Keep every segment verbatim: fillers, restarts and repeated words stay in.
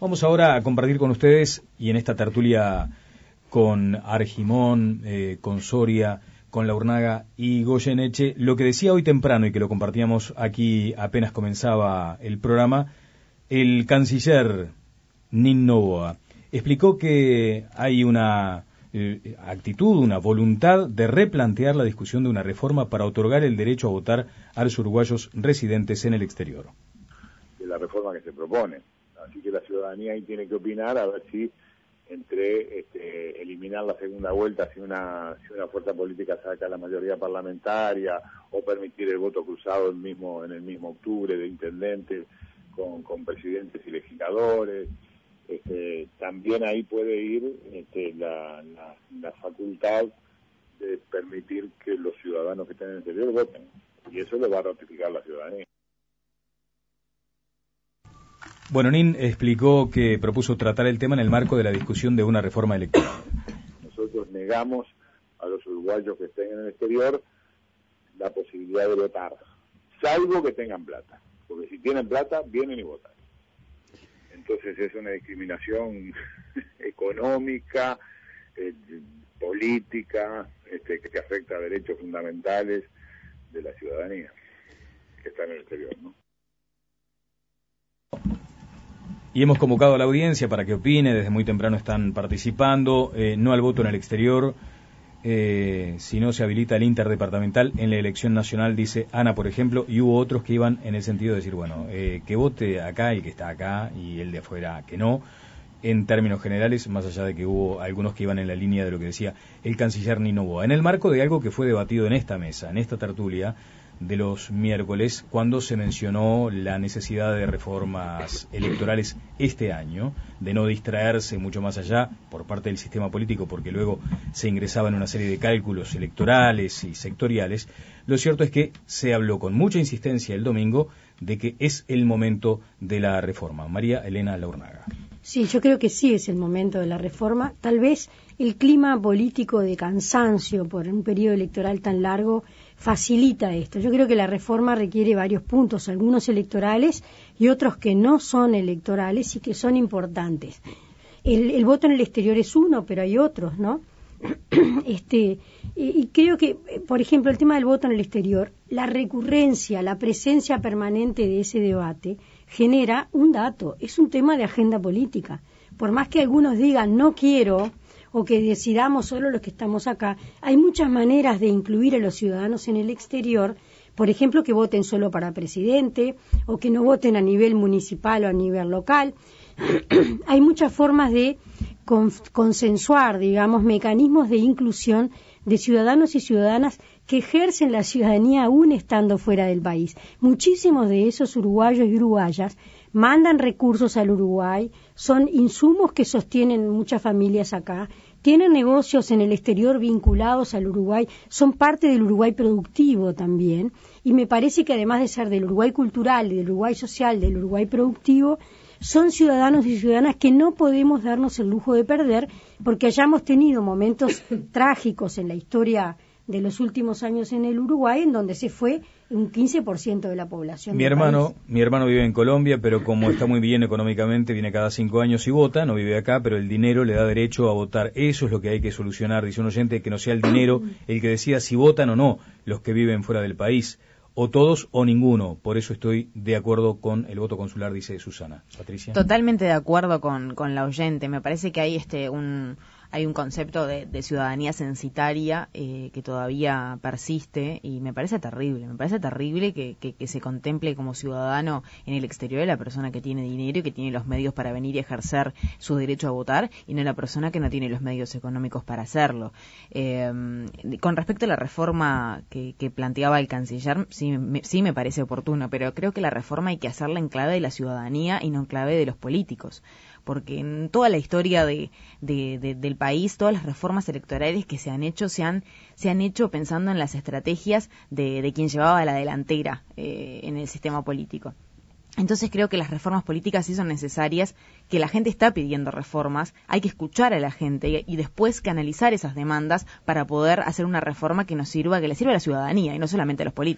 Vamos ahora a compartir con ustedes, y en esta tertulia con Argimón, eh, con Soria, con Laurnaga y Goyeneche, lo que decía hoy temprano y que lo compartíamos aquí apenas comenzaba el programa, el canciller Nin Novoa explicó que hay una eh, actitud, una voluntad de replantear la discusión de una reforma para otorgar el derecho a votar a los uruguayos residentes en el exterior. De la reforma que se propone. Así que la ciudadanía ahí tiene que opinar a ver si entre este, eliminar la segunda vuelta si una si una fuerza política saca la mayoría parlamentaria o permitir el voto cruzado el mismo en el mismo octubre de intendentes con, con presidentes y legisladores. Este, también ahí puede ir este, la, la, la facultad de permitir que los ciudadanos que estén en el exterior voten, y eso lo va a ratificar la ciudadanía. Bueno, Nin explicó que propuso tratar el tema en el marco de la discusión de una reforma electoral. Nosotros negamos a los uruguayos que estén en el exterior la posibilidad de votar, salvo que tengan plata, porque si tienen plata, vienen y votan. Entonces es una discriminación económica, eh, política, este, que afecta a derechos fundamentales de la ciudadanía que está en el exterior, ¿no? Y hemos convocado a la audiencia para que opine, desde muy temprano están participando, eh, no al voto en el exterior, eh, si no se habilita el interdepartamental en la elección nacional, dice Ana, por ejemplo, y hubo otros que iban en el sentido de decir, bueno, eh, que vote acá el que está acá y el de afuera que no, en términos generales, más allá de que hubo algunos que iban en la línea de lo que decía el canciller Nin Novoa, en el marco de algo que fue debatido en esta mesa, en esta tertulia de los miércoles, cuando se mencionó la necesidad de reformas electorales este año, de no distraerse mucho más allá por parte del sistema político, porque luego se ingresaba en una serie de cálculos electorales y sectoriales. Lo cierto es que se habló con mucha insistencia el domingo de que es el momento de la reforma. María Elena Laurnaga. Sí, yo creo que sí es el momento de la reforma. Tal vez el clima político de cansancio por un periodo electoral tan largo facilita esto. Yo creo que la reforma requiere varios puntos, algunos electorales y otros que no son electorales y que son importantes. El, el voto en el exterior es uno, pero hay otros, ¿no? Este, y creo que, por ejemplo, el tema del voto en el exterior, la recurrencia, la presencia permanente de ese debate genera un dato, es un tema de agenda política. Por más que algunos digan no quiero o que decidamos solo los que estamos acá, hay muchas maneras de incluir a los ciudadanos en el exterior, por ejemplo, que voten solo para presidente o que no voten a nivel municipal o a nivel local. Hay muchas formas de consensuar, digamos, mecanismos de inclusión de ciudadanos y ciudadanas que ejercen la ciudadanía aún estando fuera del país. Muchísimos de esos uruguayos y uruguayas mandan recursos al Uruguay, son insumos que sostienen muchas familias acá, tienen negocios en el exterior vinculados al Uruguay, son parte del Uruguay productivo también, y me parece que además de ser del Uruguay cultural, del Uruguay social, del Uruguay productivo, son ciudadanos y ciudadanas que no podemos darnos el lujo de perder porque hayamos tenido momentos trágicos en la historia de los últimos años en el Uruguay, en donde se fue un quince por ciento de la población. Mi hermano, país. mi hermano vive en Colombia, pero como está muy bien económicamente, viene cada cinco años y vota, no vive acá, pero el dinero le da derecho a votar. Eso es lo que hay que solucionar, dice un oyente, que no sea el dinero el que decida si votan o no los que viven fuera del país, o todos o ninguno. Por eso estoy de acuerdo con el voto consular, dice Susana. Patricia. Totalmente de acuerdo con, con la oyente. Me parece que hay este un hay un concepto de, de ciudadanía censitaria eh, que todavía persiste y me parece terrible. Me parece terrible que, que, que se contemple como ciudadano en el exterior a la persona que tiene dinero y que tiene los medios para venir y ejercer su derecho a votar y no la persona que no tiene los medios económicos para hacerlo. Eh, con respecto a la reforma que, que planteaba el canciller, sí me, sí me parece oportuno, pero creo que la reforma hay que hacerla en clave de la ciudadanía y no en clave de los políticos. Porque en toda la historia de, de, de, del país, todas las reformas electorales que se han hecho, se han, se han hecho pensando en las estrategias de, de quien llevaba la delantera eh, en el sistema político. Entonces creo que las reformas políticas sí son necesarias, que la gente está pidiendo reformas, hay que escuchar a la gente y, y después canalizar esas demandas para poder hacer una reforma que nos sirva, que le sirva a la ciudadanía y no solamente a los políticos.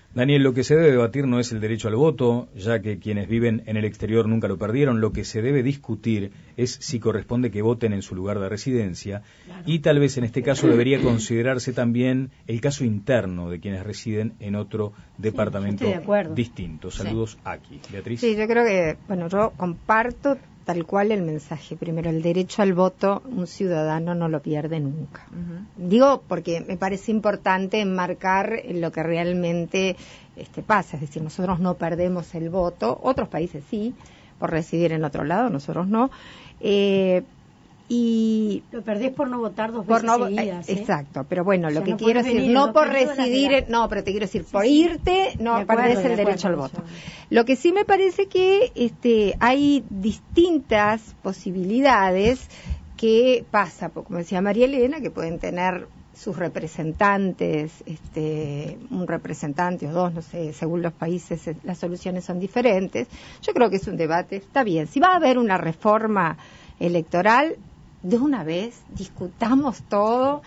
Daniel, lo que se debe debatir no es el derecho al voto, ya que quienes viven en el exterior nunca lo perdieron. Lo que se debe discutir es si corresponde que voten en su lugar de residencia, claro. Y tal vez en este caso debería considerarse también el caso interno de quienes residen en otro departamento sí, distinto. Saludos sí. Aquí. Beatriz. Sí, yo creo que, bueno, yo comparto tal cual el mensaje. Primero, el derecho al voto, un ciudadano no lo pierde nunca. Uh-huh. Digo, porque me parece importante enmarcar lo que realmente este, pasa. Es decir, nosotros no perdemos el voto, otros países sí, por residir en otro lado, nosotros no. Eh, y lo perdés por no votar dos veces no, seguidas, ¿eh? Exacto, pero bueno, o sea, lo que no quiero decir, venir, no por residir, no, pero te quiero decir, sí, por sí. irte, no acuerdo, perdés el derecho al voto. Lo que sí me parece que este hay distintas posibilidades que pasa, como decía María Elena, que pueden tener sus representantes, este, un representante o dos, no sé, según los países las soluciones son diferentes. Yo creo que es un debate, está bien. Si va a haber una reforma electoral, de una vez discutamos todo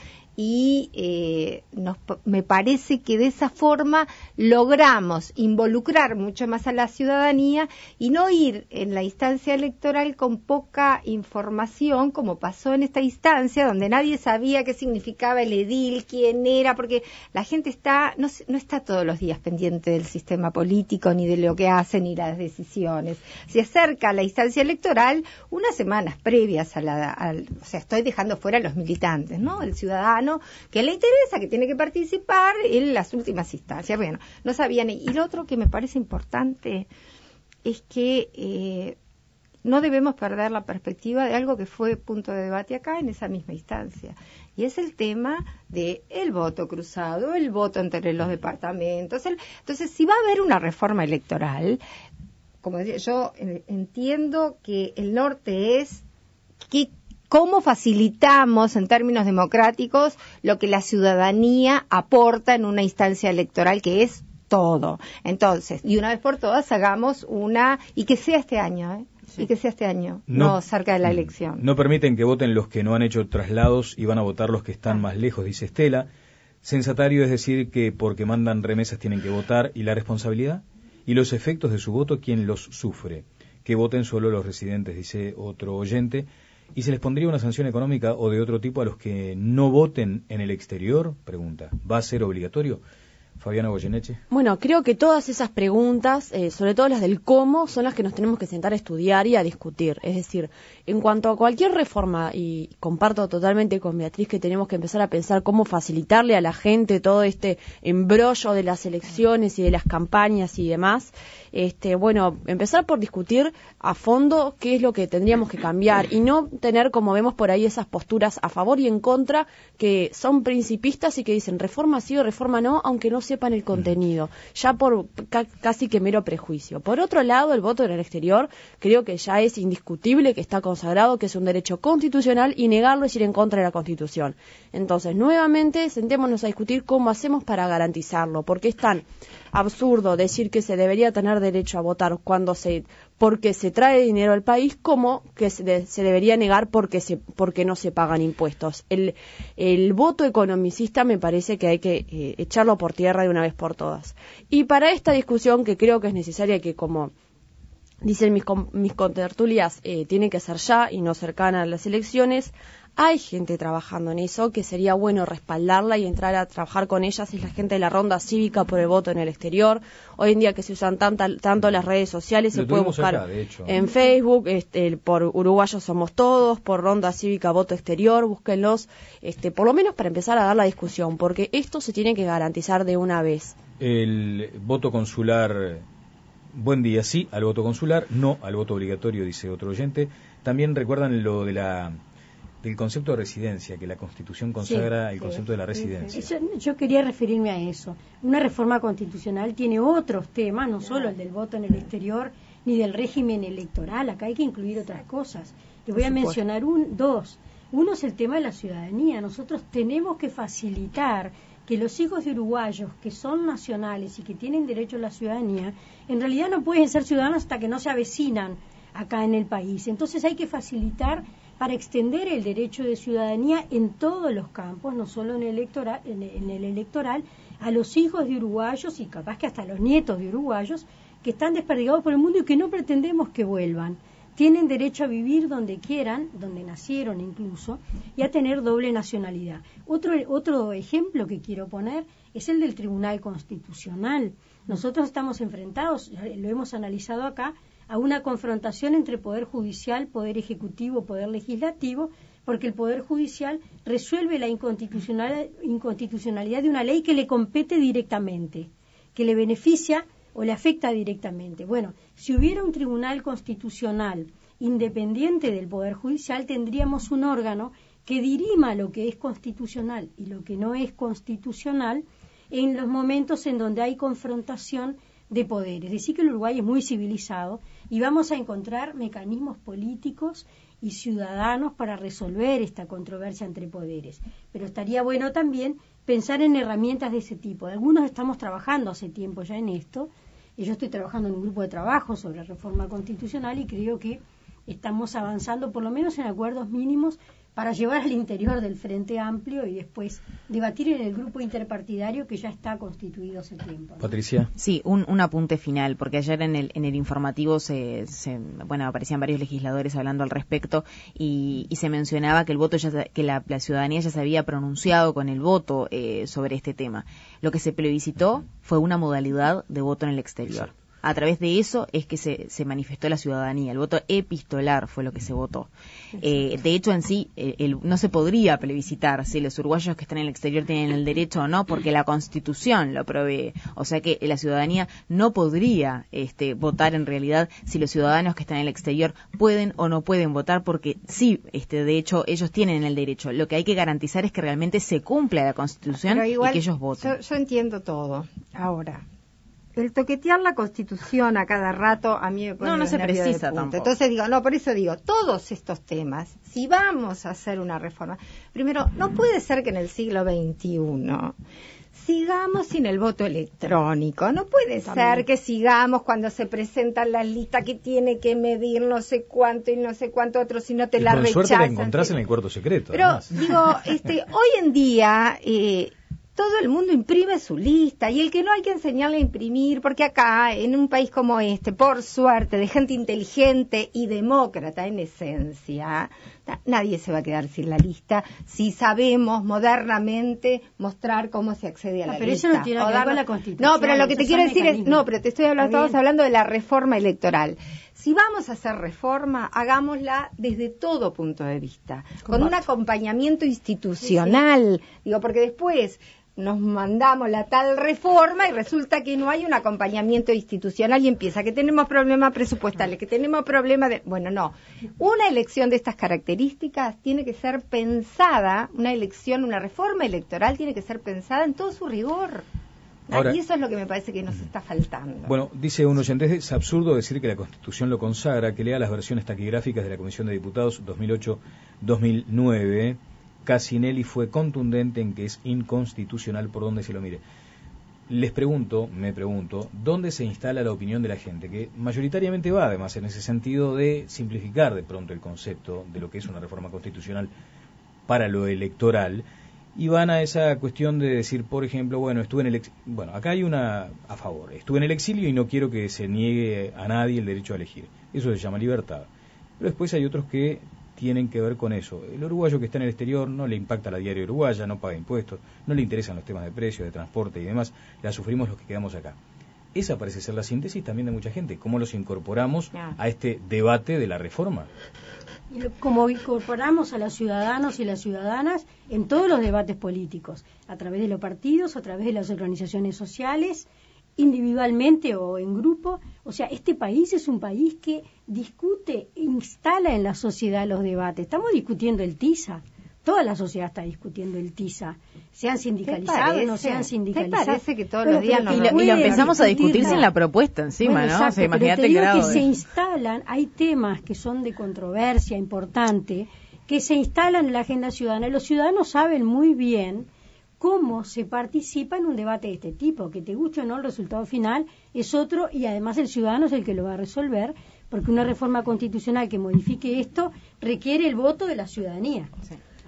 y eh, nos, me parece que de esa forma logramos involucrar mucho más a la ciudadanía y no ir en la instancia electoral con poca información, como pasó en esta instancia, donde nadie sabía qué significaba el edil, quién era, porque la gente está no, no está todos los días pendiente del sistema político, ni de lo que hacen, ni las decisiones. Se acerca la instancia electoral unas semanas previas a la... Al, o sea, estoy dejando fuera a los militantes, ¿no? El ciudadano que le interesa, que tiene que participar en las últimas instancias. Bueno, no sabían. Y lo otro que me parece importante es que eh, no debemos perder la perspectiva de algo que fue punto de debate acá en esa misma instancia. Y es el tema de el voto cruzado, el voto entre los departamentos. El, entonces, si va a haber una reforma electoral, como decía, yo eh, entiendo que el norte es que cómo facilitamos en términos democráticos lo que la ciudadanía aporta en una instancia electoral, que es todo. Entonces, y una vez por todas hagamos una, y que sea este año, ¿eh? Sí. Y que sea este año, no, no cerca de la elección. No permiten que voten los que no han hecho traslados y van a votar los que están ah. más lejos, dice Estela. Sensatario es decir que porque mandan remesas tienen que votar, y la responsabilidad y los efectos de su voto, ¿quién los sufre? Que voten solo los residentes, dice otro oyente. ¿Y se les pondría una sanción económica o de otro tipo a los que no voten en el exterior? Pregunta. ¿Va a ser obligatorio? Fabiana Goyeneche. Bueno, creo que todas esas preguntas, eh, sobre todo las del cómo, son las que nos tenemos que sentar a estudiar y a discutir. Es decir, en cuanto a cualquier reforma, y comparto totalmente con Beatriz que tenemos que empezar a pensar cómo facilitarle a la gente todo este embrollo de las elecciones y de las campañas y demás. Este, bueno, empezar por discutir a fondo qué es lo que tendríamos que cambiar y no tener, como vemos por ahí, esas posturas a favor y en contra que son principistas y que dicen reforma sí o reforma no, aunque no sepan el contenido, ya por ca- casi que mero prejuicio. Por otro lado, el voto en el exterior creo que ya es indiscutible, que está consagrado, que es un derecho constitucional, y negarlo es ir en contra de la Constitución. Entonces, nuevamente, sentémonos a discutir cómo hacemos para garantizarlo, porque es tan absurdo decir que se debería tener derecho a votar cuando se porque se trae dinero al país, como que se, de, se debería negar porque se porque no se pagan impuestos. El, el voto economicista me parece que hay que eh, echarlo por tierra de una vez por todas. Y para esta discusión, que creo que es necesaria, que como dicen mis, mis contertulias, eh, tiene que ser ya y no cercana a las elecciones, hay gente trabajando en eso, que sería bueno respaldarla y entrar a trabajar con ellas. Es la gente de la Ronda Cívica por el voto en el exterior. Hoy en día que se usan tanta, tanto las redes sociales, Lo se puede buscar acá, de hecho, en Facebook, este, por Uruguayos Somos Todos, por Ronda Cívica Voto Exterior, búsquenlos, este, por lo menos para empezar a dar la discusión, porque esto se tiene que garantizar de una vez. El voto consular, buen día, sí al voto consular, no al voto obligatorio, dice otro oyente. También recuerdan lo de la... del concepto de residencia, que la Constitución consagra sí, el concepto sí, de la residencia. Sí, sí. Yo quería referirme a eso. Una reforma constitucional tiene otros temas, no solo el del voto en el exterior, ni del régimen electoral. Acá hay que incluir otras cosas. Les voy a mencionar un, dos. Uno es el tema de la ciudadanía. Nosotros tenemos que facilitar que los hijos de uruguayos que son nacionales y que tienen derecho a la ciudadanía, en realidad no pueden ser ciudadanos hasta que no se avecinan acá en el país. Entonces hay que facilitar para extender el derecho de ciudadanía en todos los campos, no solo en el electoral, en el electoral, a los hijos de uruguayos y capaz que hasta a los nietos de uruguayos que están desperdigados por el mundo y que no pretendemos que vuelvan. Tienen derecho a vivir donde quieran, donde nacieron incluso, y a tener doble nacionalidad. Otro, otro ejemplo que quiero poner es el del Tribunal Constitucional. Nosotros estamos enfrentados, lo hemos analizado acá, a una confrontación entre Poder Judicial, Poder Ejecutivo, Poder Legislativo, porque el Poder Judicial resuelve la inconstitucional, inconstitucionalidad de una ley que le compete directamente, que le beneficia o le afecta directamente. Bueno, si hubiera un tribunal constitucional independiente del Poder Judicial, tendríamos un órgano que dirima lo que es constitucional y lo que no es constitucional en los momentos en donde hay confrontación de poderes. Es decir, que el Uruguay es muy civilizado y vamos a encontrar mecanismos políticos y ciudadanos para resolver esta controversia entre poderes. Pero estaría bueno también pensar en herramientas de ese tipo. Algunos estamos trabajando hace tiempo ya en esto, y yo estoy trabajando en un grupo de trabajo sobre reforma constitucional y creo que estamos avanzando por lo menos en acuerdos mínimos para llevar al interior del Frente Amplio y después debatir en el grupo interpartidario que ya está constituido hace tiempo, ¿no? Patricia. Sí, un, un apunte final, porque ayer en el en el informativo se, se bueno aparecían varios legisladores hablando al respecto y, y se mencionaba que el voto ya que la, la ciudadanía ya se había pronunciado con el voto eh, sobre este tema. Lo que se plebiscitó fue una modalidad de voto en el exterior. Exacto. A través de eso es que se, se manifestó la ciudadanía. El voto epistolar fue lo que se votó. Eh, de hecho, en sí, el, el, no se podría plebiscitar si los uruguayos que están en el exterior tienen el derecho o no, porque la Constitución lo provee. O sea que la ciudadanía no podría este, votar en realidad si los ciudadanos que están en el exterior pueden o no pueden votar, porque sí, este, de hecho, ellos tienen el derecho. Lo que hay que garantizar es que realmente se cumpla la Constitución igual, y que ellos voten. Yo, yo entiendo todo. Ahora, el toquetear la Constitución a cada rato a mí me pone no, no se precisa tampoco. Entonces digo, no, por eso digo, todos estos temas, si vamos a hacer una reforma, primero, no puede ser que en el siglo veintiuno sigamos sin el voto electrónico, no puede También. ser que sigamos cuando se presentan las listas que tiene que medir no sé cuánto y no sé cuánto otro, si no te y la rechazan. Por suerte la encontrás ¿sí? en el cuarto secreto. Pero además. digo, este, hoy en día eh, todo el mundo imprime su lista y el que no hay que enseñarle a imprimir, porque acá, en un país como este, por suerte, de gente inteligente y demócrata en esencia, nadie se va a quedar sin la lista si sabemos modernamente mostrar cómo se accede a la no, pero lista. Pero eso no tiene que ver con la Constitución. No, pero lo que te quiero decir es, no, pero te estoy hablando, estamos hablando de la reforma electoral. Si vamos a hacer reforma, hagámosla desde todo punto de vista, con un acompañamiento institucional, sí, sí. digo, porque después nos mandamos la tal reforma y resulta que no hay un acompañamiento institucional y empieza que tenemos problemas presupuestales, que tenemos problemas de... Bueno, no. Una elección de estas características tiene que ser pensada, una elección, una reforma electoral tiene que ser pensada en todo su rigor. Ahora, y eso es lo que me parece que nos está faltando. Bueno, dice un oyente, es absurdo decir que la Constitución lo consagra, que lea las versiones taquigráficas de la Comisión de Diputados dos mil ocho dos mil nueve. Casinelli fue contundente en que es inconstitucional por donde se lo mire. Les pregunto, me pregunto, ¿dónde se instala la opinión de la gente? Que mayoritariamente va, además, en ese sentido de simplificar de pronto el concepto de lo que es una reforma constitucional para lo electoral, y van a esa cuestión de decir, por ejemplo, bueno, estuve en el ex... bueno, acá hay una a favor, estuve en el exilio y no quiero que se niegue a nadie el derecho a elegir. Eso se llama libertad. Pero después hay otros que tienen que ver con eso. El uruguayo que está en el exterior no le impacta la diaria uruguaya, no paga impuestos, no le interesan los temas de precios, de transporte y demás, la sufrimos los que quedamos acá. Esa parece ser la síntesis también de mucha gente, cómo los incorporamos a este debate de la reforma. Como incorporamos a los ciudadanos y las ciudadanas en todos los debates políticos, a través de los partidos, a través de las organizaciones sociales, individualmente o en grupo. O sea, este país es un país que discute, instala en la sociedad los debates. Estamos discutiendo el TISA, toda la sociedad está discutiendo el TISA, sean sindicalizados o no sean sindicalizados. ¿Te parece que todos bueno, los días nos y, lo, y lo empezamos a discutir sin la propuesta encima, bueno, ¿no? Exacto, o sea, imagínate pero te digo grado que de... se instalan, hay temas que son de controversia importante, que se instalan en la agenda ciudadana, y los ciudadanos saben muy bien cómo se participa en un debate de este tipo, que te guste o no, el resultado final es otro, y además el ciudadano es el que lo va a resolver, porque una reforma constitucional que modifique esto requiere el voto de la ciudadanía. Sí.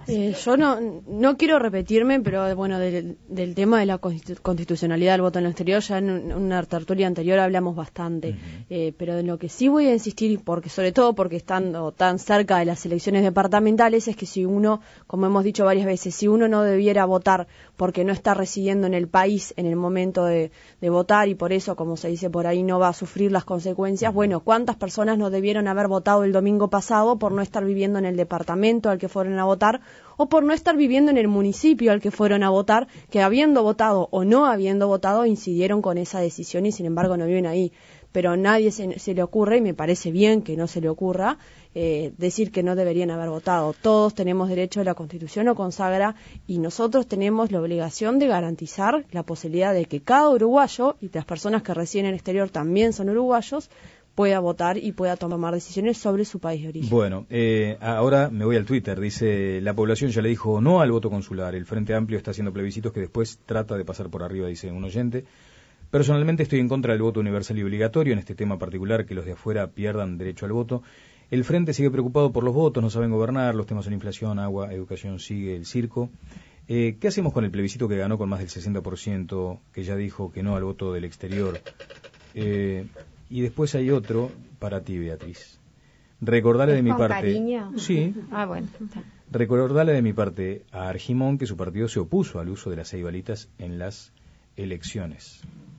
Eh, yo no no quiero repetirme, pero bueno, del, del tema de la constitucionalidad del voto en el exterior, ya en una tertulia anterior hablamos bastante. Uh-huh. eh, pero en lo que sí voy a insistir, porque sobre todo porque estando tan cerca de las elecciones departamentales, es que si uno, como hemos dicho varias veces, si uno no debiera votar porque no está residiendo en el país en el momento de, de votar y por eso, como se dice por ahí, no va a sufrir las consecuencias, uh-huh. bueno, ¿cuántas personas no debieron haber votado el domingo pasado por no estar viviendo en el departamento al que fueron a votar, o por no estar viviendo en el municipio al que fueron a votar, que habiendo votado o no habiendo votado incidieron con esa decisión y sin embargo no viven ahí? Pero a nadie se, se le ocurre, y me parece bien que no se le ocurra, eh, decir que no deberían haber votado. Todos tenemos derecho, la Constitución lo consagra, y nosotros tenemos la obligación de garantizar la posibilidad de que cada uruguayo, y las personas que residen en el exterior también son uruguayos, pueda votar y pueda tomar decisiones sobre su país de origen. Bueno, eh, ahora me voy al Twitter. Dice, la población ya le dijo no al voto consular. El Frente Amplio está haciendo plebiscitos que después trata de pasar por arriba, dice un oyente. Personalmente estoy en contra del voto universal y obligatorio, en este tema particular, que los de afuera pierdan derecho al voto. El Frente sigue preocupado por los votos, no saben gobernar, los temas son inflación, agua, educación, sigue el circo. Eh, ¿Qué hacemos con el plebiscito que ganó con más del sesenta por ciento, que ya dijo que no al voto del exterior? Eh... Y después hay otro para ti, Beatriz. Recordale de mi parte. ¿Cariño? Sí. Ah, bueno. Recordale de mi parte a Argimón que su partido se opuso al uso de las ceibalitas en las elecciones.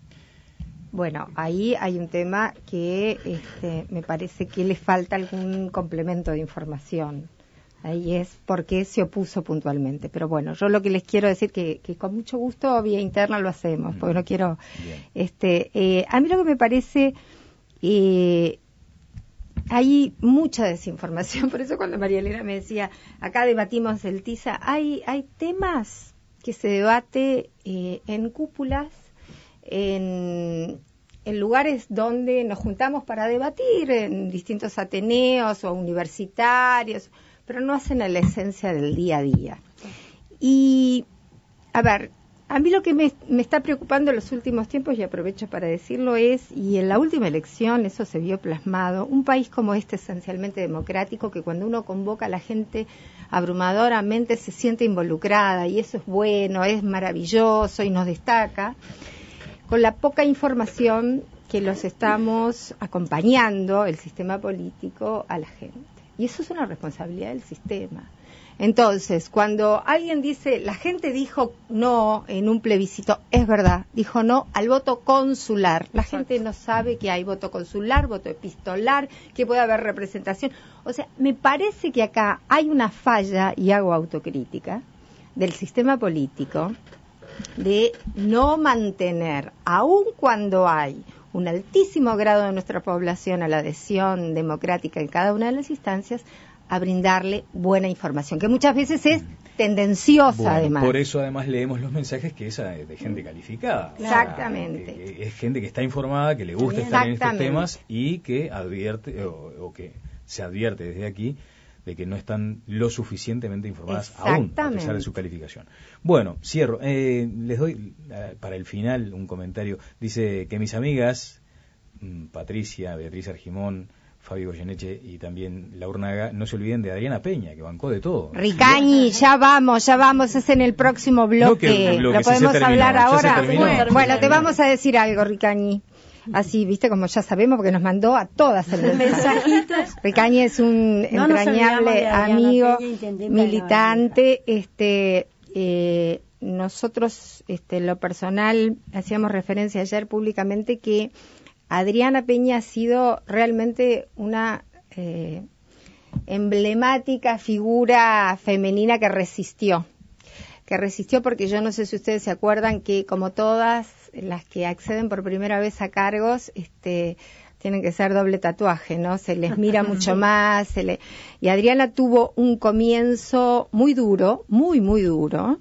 Bueno, ahí hay un tema que este, me parece que le falta algún complemento de información. Ahí es por qué se opuso puntualmente. Pero bueno, yo lo que les quiero decir que, que con mucho gusto vía interna lo hacemos, porque no quiero... Bien. este eh, A mí lo que me parece... Eh, hay mucha desinformación, por eso cuando María Elena me decía, acá debatimos el TISA, hay, hay temas que se debate eh, en cúpulas, en, en lugares donde nos juntamos para debatir, en distintos ateneos o universitarios, pero no hacen a la esencia del día a día. Y, a ver, a mí lo que me, me está preocupando en los últimos tiempos, y aprovecho para decirlo, es, y en la última elección eso se vio plasmado, un país como este esencialmente democrático, que cuando uno convoca a la gente abrumadoramente se siente involucrada, y eso es bueno, es maravilloso y nos destaca, con la poca información que los estamos acompañando, el sistema político, a la gente. Y eso es una responsabilidad del sistema. Entonces, cuando alguien dice, la gente dijo no en un plebiscito, es verdad, dijo no al voto consular. La Exacto. gente no sabe que hay voto consular, voto epistolar, que puede haber representación. O sea, me parece que acá hay una falla, y hago autocrítica, del sistema político, de no mantener, aun cuando hay un altísimo grado de nuestra población a la adhesión democrática en cada una de las instancias, a brindarle buena información, que muchas veces es tendenciosa. Bueno, además. Por eso además leemos los mensajes que es de gente calificada. Exactamente. O sea, que, que es gente que está informada, que le gusta estar en estos temas y que advierte, o, o que se advierte desde aquí, de que no están lo suficientemente informadas aún, a pesar de su calificación. Bueno, cierro. Eh, les doy eh, para el final un comentario. Dice que mis amigas, mmm, Patricia, Beatriz Argimón, Fabi Goyeneche y también Laurnaga, no se olviden de Adriana Peña, que bancó de todo. Ricañi, ya vamos, ya vamos, es en el próximo bloque. No, que, bloque, lo podemos si hablar ahora. Bueno, bueno, te vamos a decir algo, Ricañi. Así, viste, como ya sabemos, porque nos mandó a todas el mensajitos. Ricañi es un no entrañable amigo, militante. Este, eh, nosotros, este, en lo personal, hacíamos referencia ayer públicamente que Adriana Peña ha sido realmente una eh, emblemática figura femenina que resistió. Que resistió porque yo no sé si ustedes se acuerdan que, como todas las que acceden por primera vez a cargos, este, tienen que ser doble tatuaje, ¿no? Se les mira mucho más. Se le... Y Adriana tuvo un comienzo muy duro, muy, muy duro.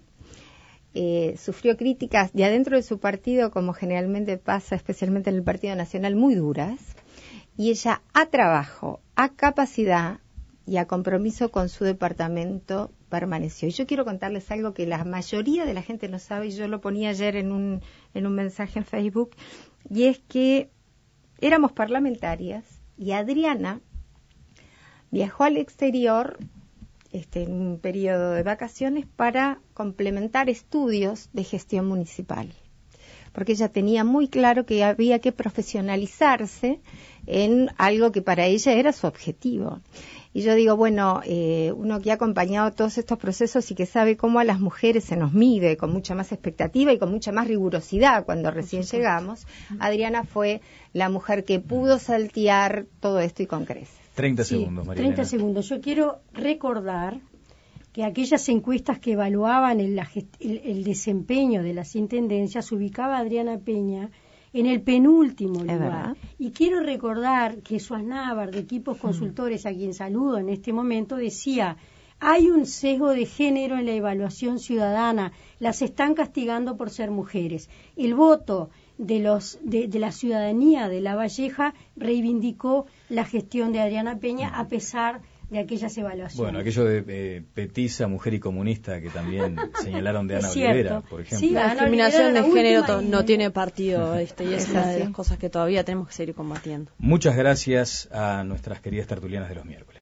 Eh, sufrió críticas de adentro de su partido, como generalmente pasa, especialmente en el Partido Nacional, muy duras. Y ella, a trabajo, a capacidad y a compromiso con su departamento, permaneció. Y yo quiero contarles algo que la mayoría de la gente no sabe, y yo lo ponía ayer en un, en un mensaje en Facebook, y es que éramos parlamentarias y Adriana viajó al exterior este, en un periodo de vacaciones para complementar estudios de gestión municipal, porque ella tenía muy claro que había que profesionalizarse en algo que para ella era su objetivo. Y yo digo, bueno, eh, uno que ha acompañado todos estos procesos y que sabe cómo a las mujeres se nos mide con mucha más expectativa y con mucha más rigurosidad cuando recién llegamos, Adriana fue la mujer que pudo saltear todo esto y con creces. treinta Sí, segundos, María treinta Elena. segundos. Yo quiero recordar que aquellas encuestas que evaluaban el, el, el desempeño de las intendencias ubicaba a Adriana Peña en el penúltimo lugar. verdad. Y quiero recordar que Suaz Návar, de Equipos Consultores, a quien saludo en este momento, decía: hay un sesgo de género en la evaluación ciudadana, las están castigando por ser mujeres. El voto de los de, de la ciudadanía de La Valleja reivindicó la gestión de Adriana Peña a pesar de aquellas evaluaciones. Bueno, aquello de eh, petiza, mujer y comunista que también señalaron de Es Ana cierto. Olivera, por ejemplo. Sí, La Ana discriminación Olivera de era la género última to- y- no tiene partido, este, y es Es una de así. las cosas que todavía tenemos que seguir combatiendo. Muchas gracias a nuestras queridas tertulianas de los miércoles.